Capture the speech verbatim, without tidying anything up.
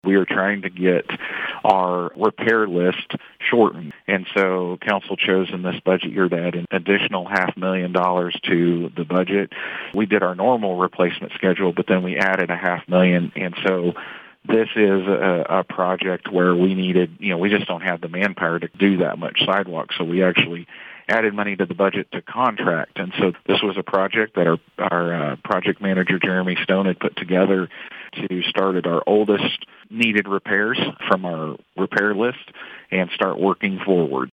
We are trying to get our repair list shortened. And so council chose in this budget year to add an additional half million dollars to the budget. We did our normal replacement schedule, but then we added a half million. And so this is a, a project where we needed, you know, we just don't have the manpower to do that much sidewalk. So we actually added money to the budget to contract. And so this was a project that our, our uh, project manager, Jeremy Stone, had put together to start at our oldest needed repairs from our repair list and start working forward.